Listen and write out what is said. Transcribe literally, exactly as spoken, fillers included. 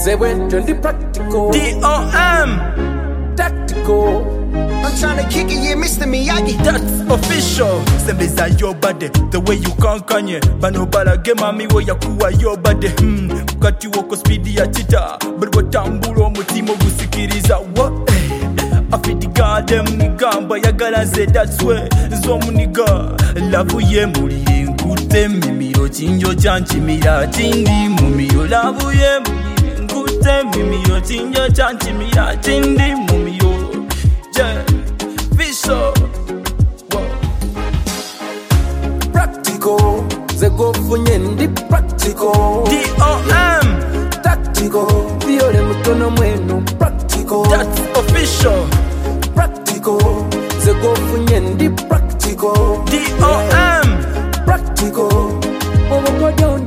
Say when you're the practical. D O M Tactical. I'm tryna kick it, yeah, Mister Miyagi. That's official. Sembeza your body, the way you kankanye. Bano balage mami wo yakuwa your body. Hmm, kukati woko speedy ya chita. Bari watambula omutima gusikiriza. What? Afiti gadem nigamba yagala nze that's way. Zomu niga, lavu ye muri nkute mimiro chinjo chanchimira chindi mumiro. Lavu ye muri nkute mimiro chinjo chanchimira chindi mumiro. Yeah, Visual. Practical. Ze go funye ndi practical. D O M Tactical. Viole mutono mwenu practical. That's official. Practical. Ze go funye ndi practical. D O M Practical. Obo go down